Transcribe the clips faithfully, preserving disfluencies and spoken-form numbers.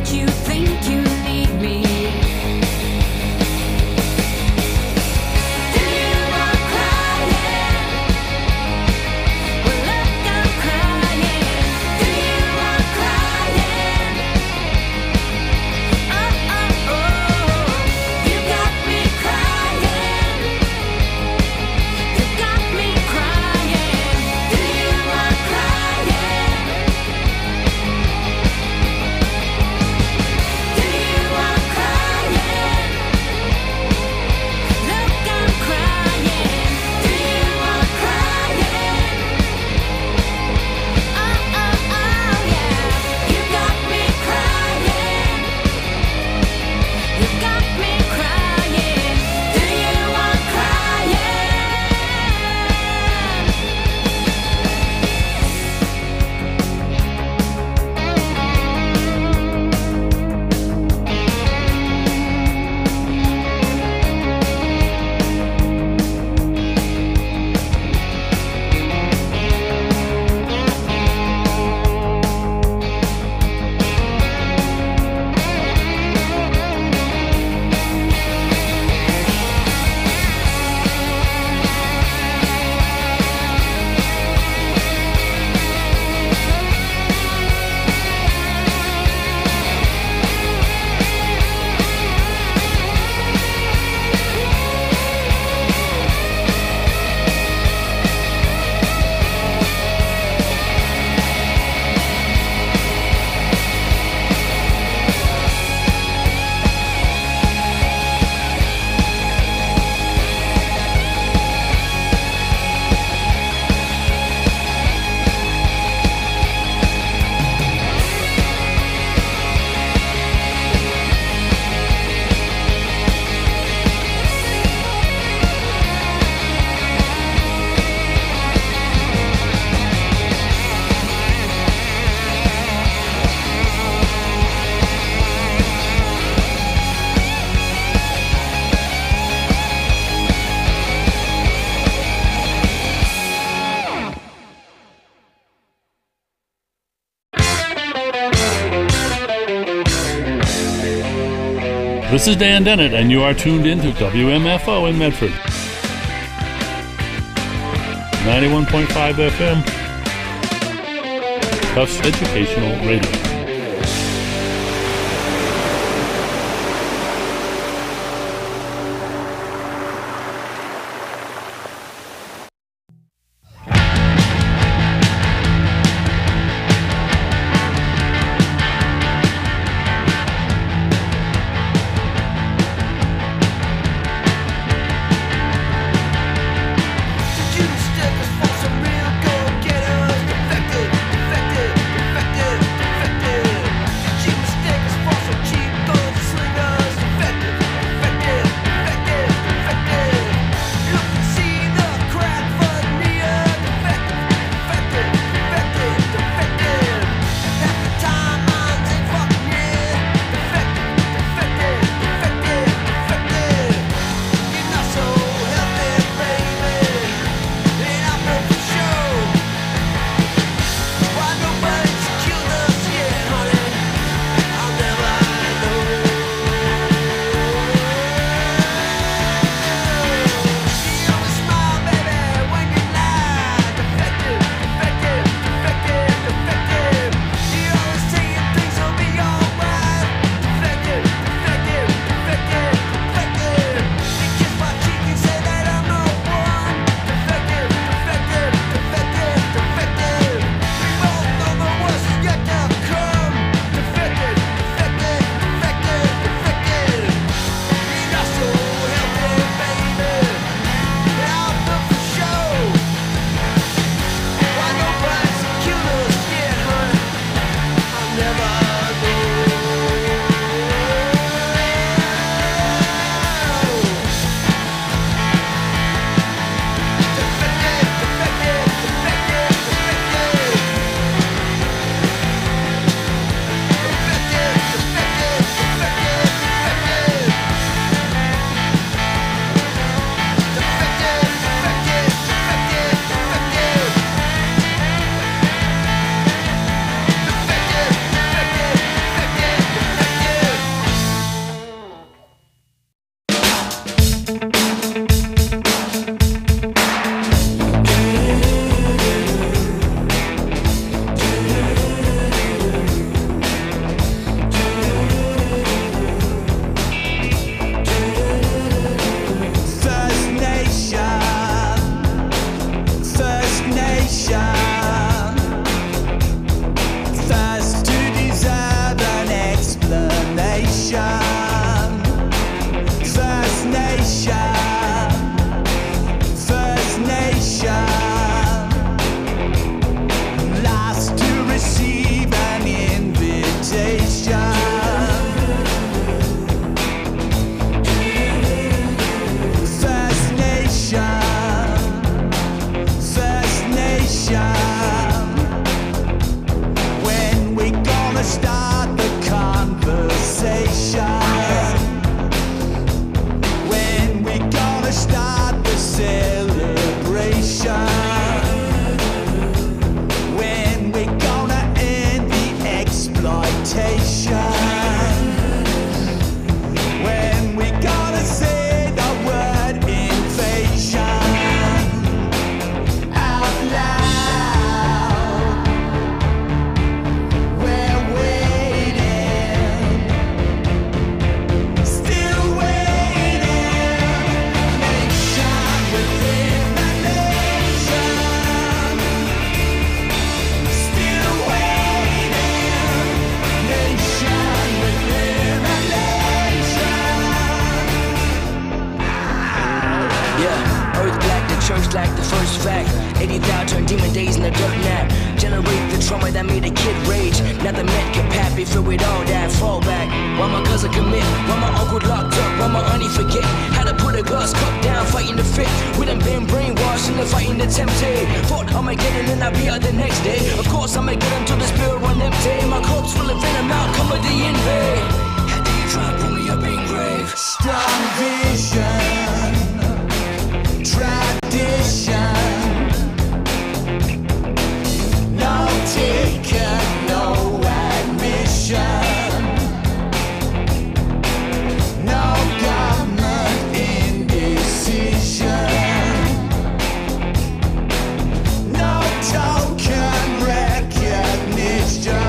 you think you need me? Do you want crying? Well, look, I'm crying. Do you want crying? Oh, oh, oh. You got me crying. You got me crying. Do you want crying? Do you want crying? Look, I'm crying. Do you want crying? Oh, oh, oh, yeah. You got me crying. You got me crying. Do you want crying? This is Dan Dennett, and you are tuned in to W M F O in Medford. ninety-one point five F M, Tufts Educational Radio. You stick us for some real go-getters, defected, defected, defected, defected. Lady thou turn demon days in the dirt nap. Generate the trauma that made a kid rage. Now the men can pat me filled with all that fallback. Why my cousin commit? Why my uncle locked up? Why my auntie forget how to put a glass cup down, fighting the fit? We done been brainwashed and fighting the tempted. Thought I'ma get in and I'll be out the next day. Of course I'ma get until the spirit run empty. My corpse full of venom, out come with the invade. How do you try to pull me up in grave? Strong vision, tradition. No ticket, no admission. No government indecision. No token recognition.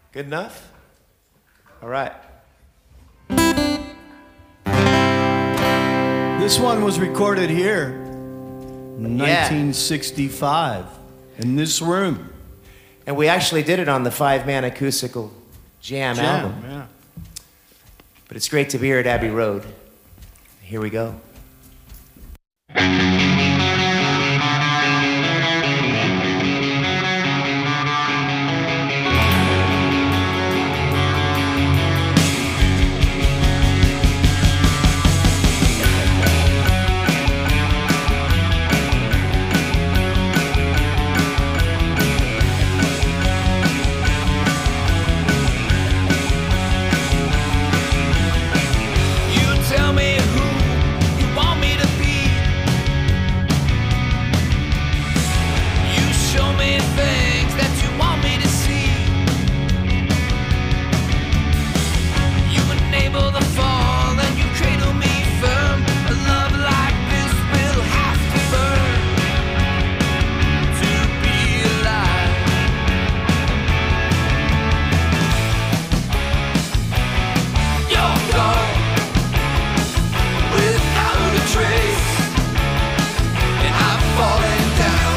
Good enough? All right. This one was recorded here in Yeah. nineteen sixty-five in this room. And we actually did it on the five-man acoustical jam, Jam, album. yeah. But it's great to be here at Abbey Road. Here we go. You tell me who you want me to be. You show me things that you want me to see. You enable the fall and you cradle me firm. A love like this will have to burn to be alive. You're gone without a trace, and I'm falling down.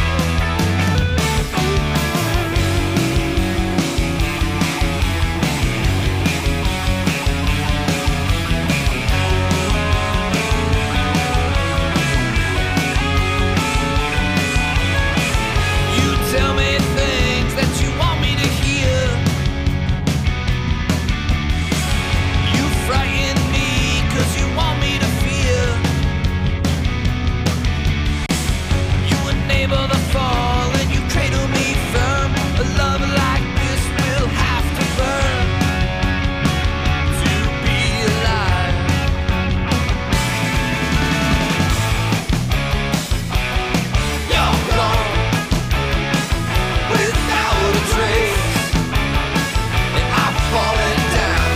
You tell me things that you want me to hear. You frighten me 'cause you want me to fear. You enable the fall and you cradle me firm. A love like this will have to burn to be alive. You're gone without a trace, and I'm falling down.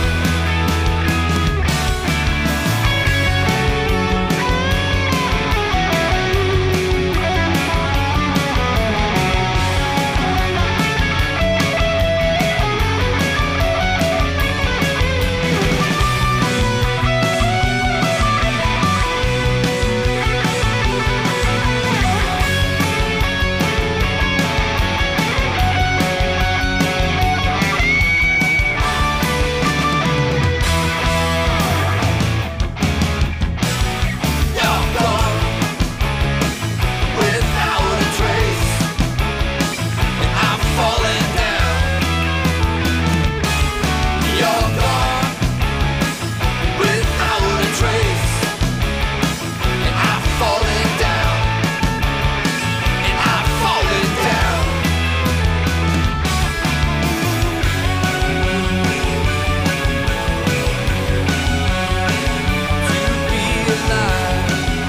You're gone without a trace, and I'm falling down. You're gone without a trace, and I'm falling down. And I'm falling down. To be alive.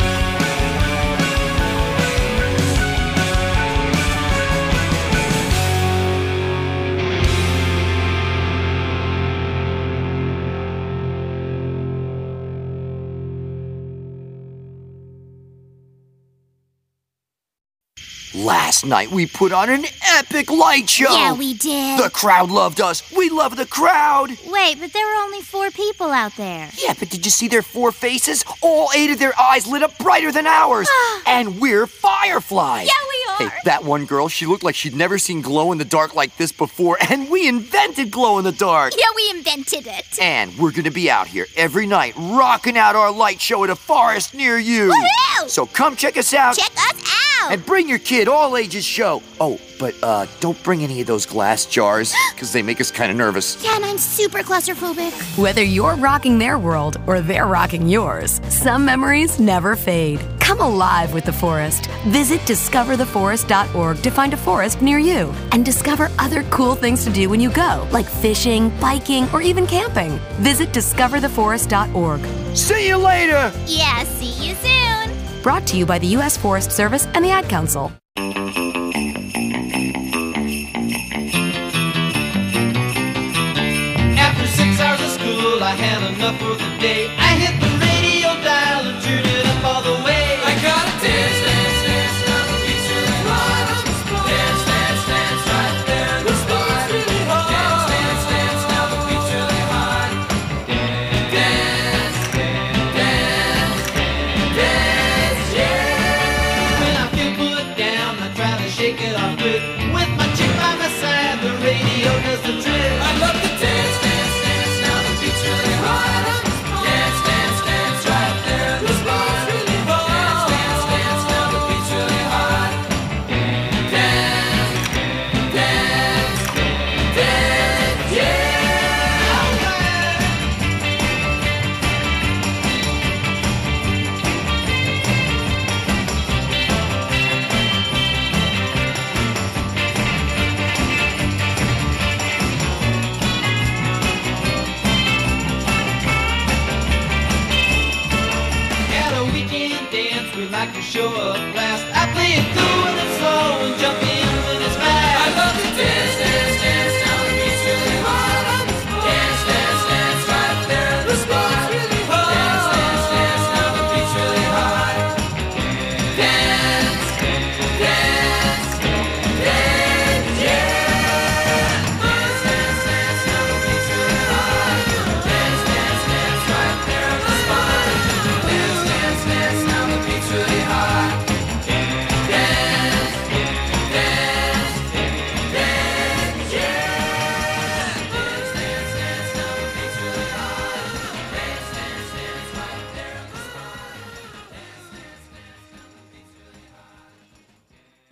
Last night we put on an epic light show. Yeah, we did. The crowd loved us. We love the crowd. Wait, but there were only four people out there. Yeah, but did you see their four faces? All eight of their eyes lit up brighter than ours. And we're fireflies. Yeah, we are. Hey, that one girl, she looked like she'd never seen glow in the dark like this before, and we invented glow in the dark. Yeah, we invented it. And we're gonna be out here every night, rocking out our light show at a forest near you. Woohoo! So come check us out. Check us out. And bring your kid, all ages show. Oh, but uh, don't bring any of those glass jars, because they make us kind of nervous. Yeah, and I'm super claustrophobic. Whether you're rocking their world or they're rocking yours, some memories never fade. Come alive with the forest. Visit discover the forest dot org to find a forest near you and discover other cool things to do when you go, like fishing, biking, or even camping. Visit discover the forest dot org. See you later! Yeah, see you soon. Brought to you by the U S Forest Service and the Ad Council. After six hours of school, I had enough for the day. I hit the radio dial and turned it up all the way. I gotta dance, dance, dance, down the beach really hard on the spot. Dance, dance, dance, right there in the spot. Dance, dance, shake it off with. With my chick by my side, the radio does the trick. I love to dance, dance, dance, now the beat's really hot. Dance, dance, dance, right there in the spot. Dance, dance, dance, now the beat's really hot. Dance, dance, dance, yeah, alright. At a weekend dance, we like to show up fast. I play it cool when it's slow and jump in when it's fast. I love to dance, dance, dance, now the beat's really hot. Dance, dance, dance, right there in the spot. Dance, dance, dance, now the beat's really hot. Dance, dance, dance, yeah. Dance, dance, dance, now the beat's really hot. Dance, dance, dance, right there in the spot. Dance, dance, dance, now the beat's really hot. Dance, dance, dance, yeah. Dance, dance, dance, now the beat's really hot. Dance, dance, dance, right there in the spot. Dance, dance, dance, now the beat's really hot.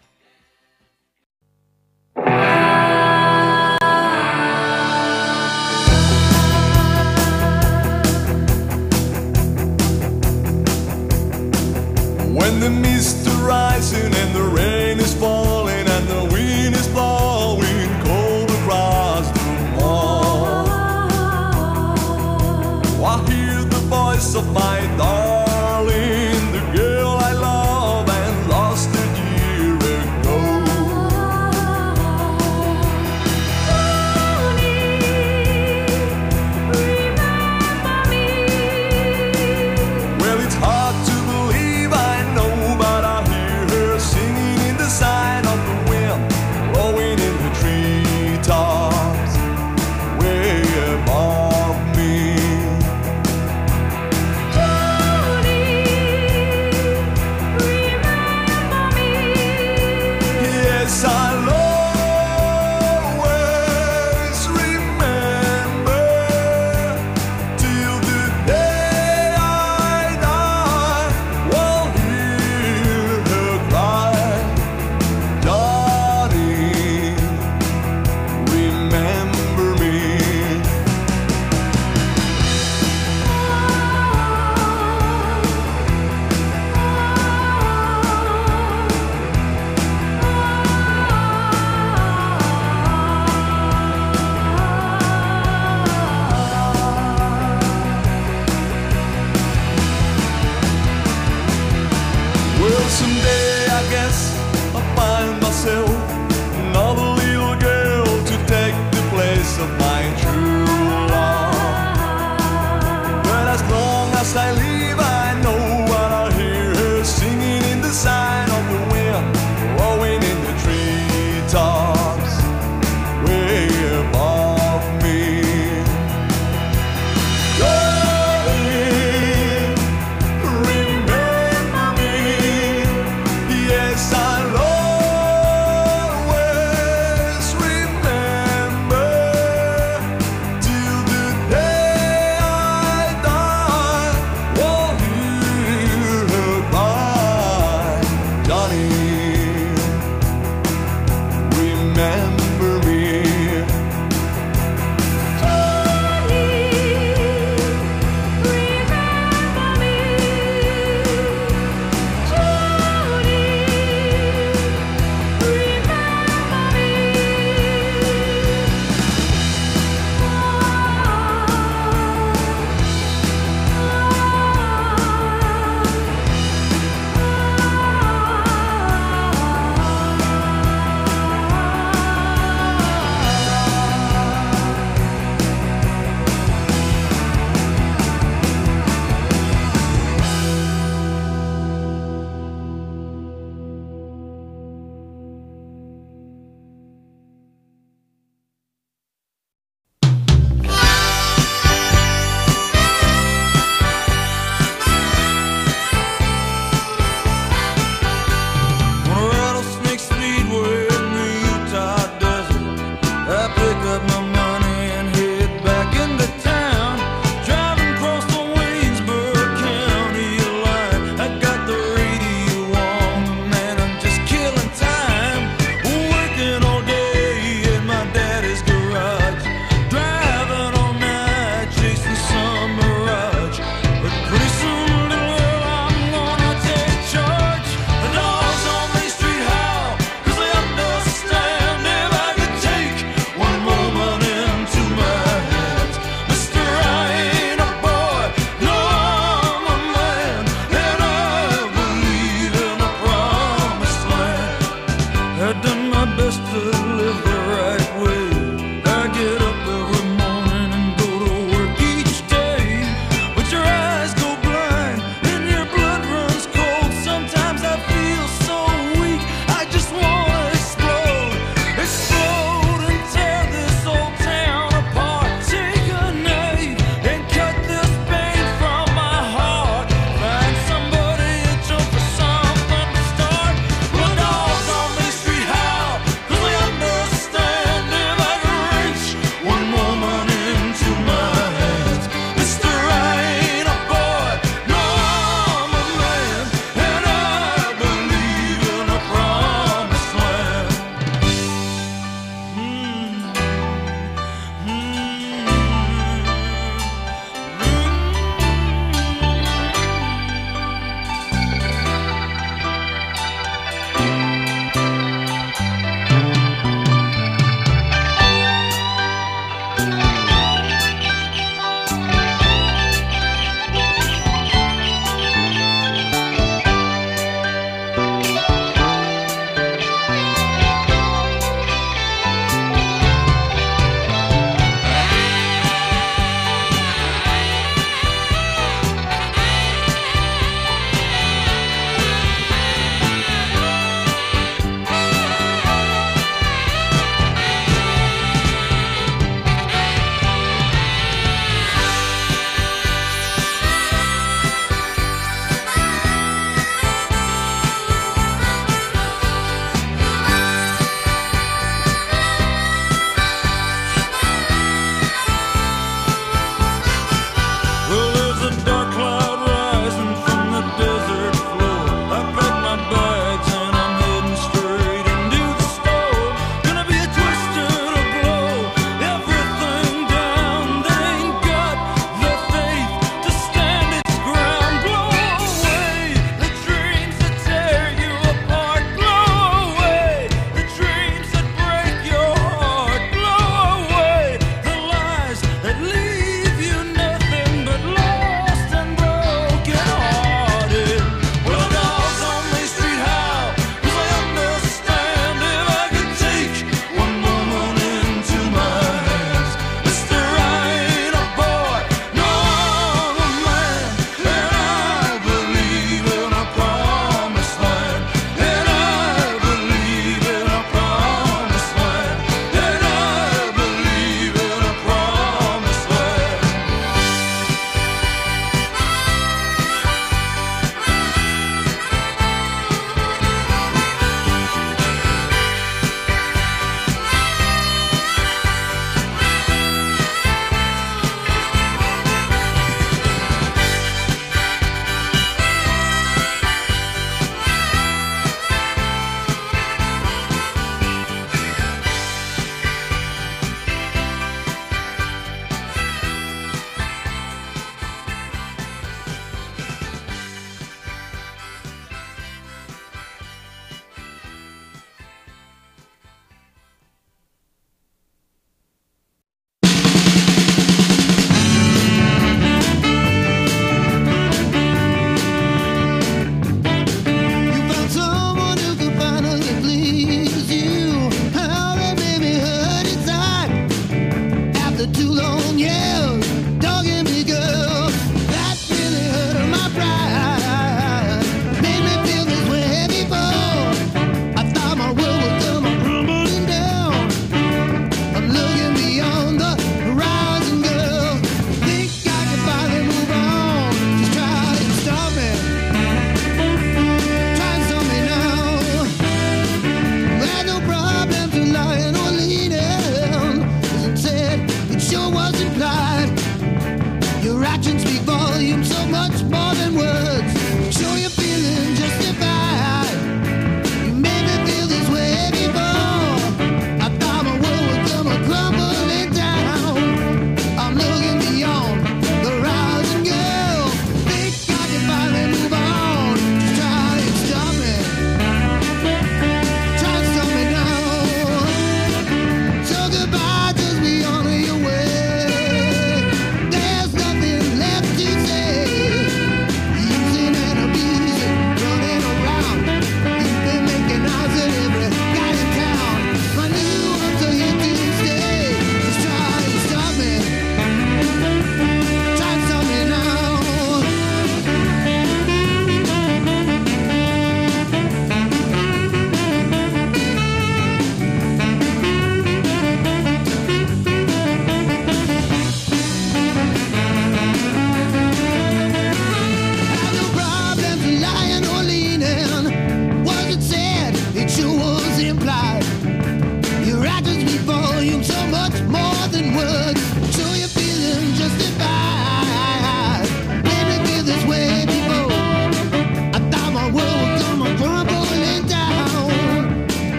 When the mist is rising and the rain is falling and the wind is blowing cold across the wall, I hear the voice of my darling, the girl I love and lost a year ago. Well, it's hard to believe, I know, but I hear her singing in the sign of the wind, blowing in the treetops way above me. Yes, I'll always remember till the day I die. Will hear her cry, Johnny, remember me. best to live the right way. I get up every morning and go to work each day, but your eyes go blind and your blood runs cold. Sometimes I feel so weak, I just wanna explode, explode and tear this old town apart. Take a knife and cut this pain from my heart. Find somebody and jump for something to start. The dogs on Main Street howl, 'cause they understand if I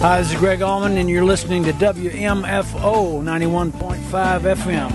Hi, this is Greg Allman, and you're listening to W M F O ninety-one point five F M.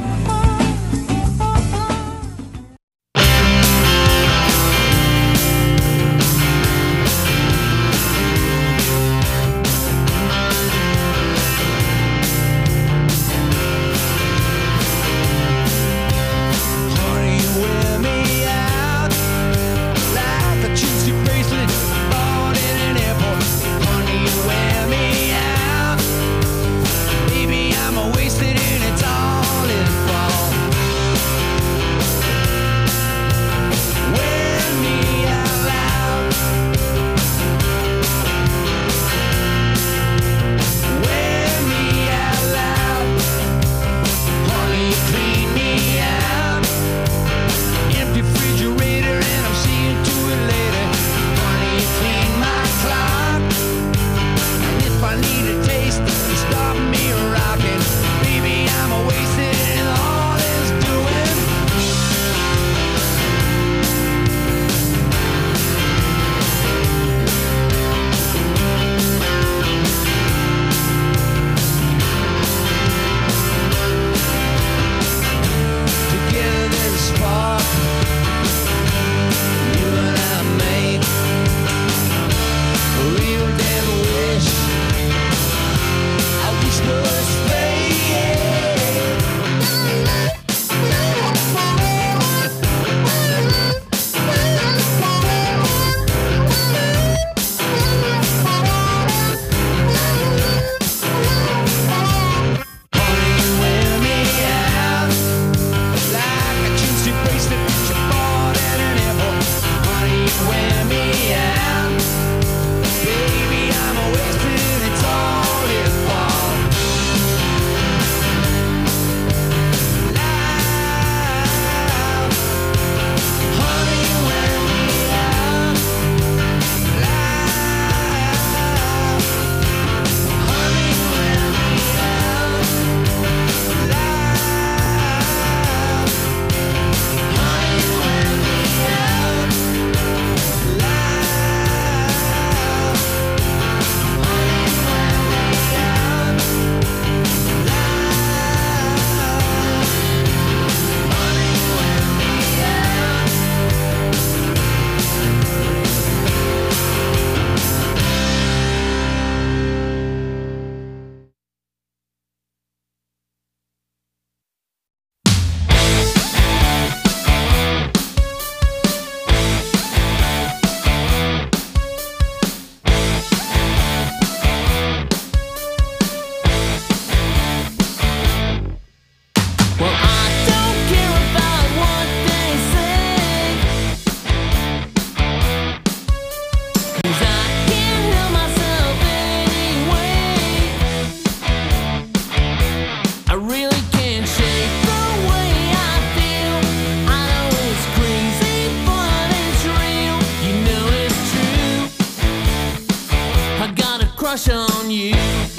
crush on you.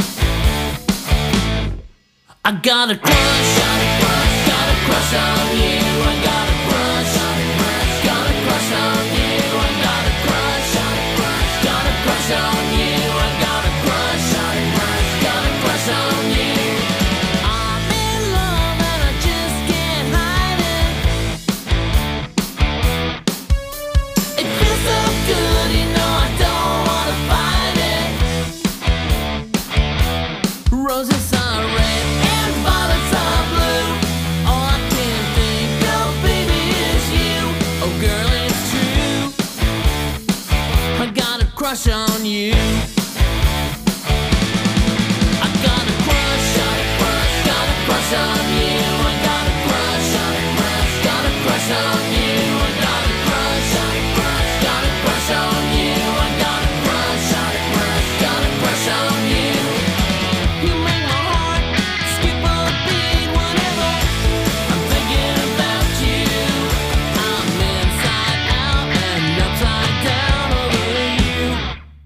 I got a crush, got a crush, got a crush on you. I got a crush, got a crush on you. I got a crush, got a crush on you. I got a crush, got a crush on you. I'm in love and I just can't hide it. It feels so good, you know I don't wanna fight it. Roses are red and violets are blue. All I can think of, baby, is you. Oh, girl, it's true. I got a crush on you. I got a crush, got a crush, got a crush on you. I got a crush, got a crush on you. I got a crush, got a crush on you. I got a crush, got a crush on you. You make my heart skip a beat whenever I'm thinking about you. I'm inside out and upside down over you.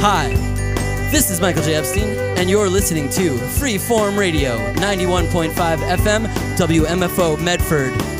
Hi, this is Michael J. Epstein, and you're listening to Freeform Radio, ninety-one point five F M, W M F O Medford.